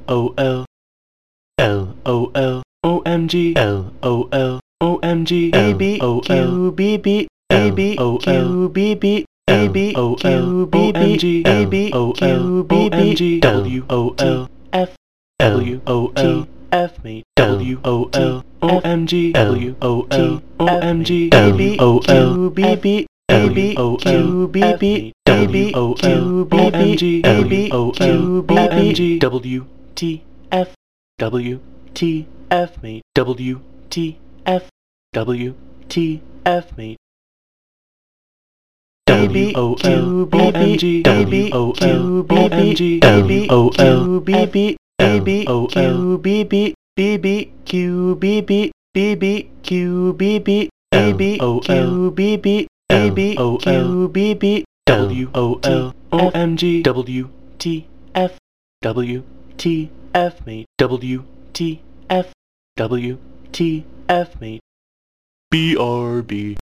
LOL, LOL, OMG, LOL, OMG, ABQBB, ABQBB, ABQBB, ABQBB, WOL, F, LOL, F, mate, WOL, OMG, LOL, OMG, ABQBB, ABQBB, ABQBB, ABQBB, WTF, WTF, mate, WTF, WTF, mate. ABQBB, ABQBB, ABQBB, ABQBB, BBQBB, BBQBB, ABQBB, ABQBB, WOL, OMG, WTF, WTF, mate, WTF, WTF, mate. BRB.